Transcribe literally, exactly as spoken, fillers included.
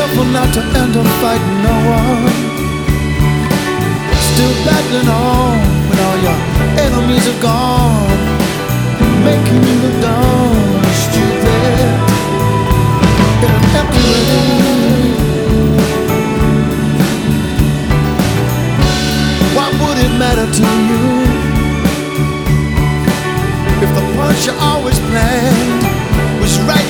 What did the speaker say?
careful not to end up fighting no one. Still battling on when all your enemies are gone, making you look down, stupid, in an empty room. What would it matter to you if the punch you always planned was right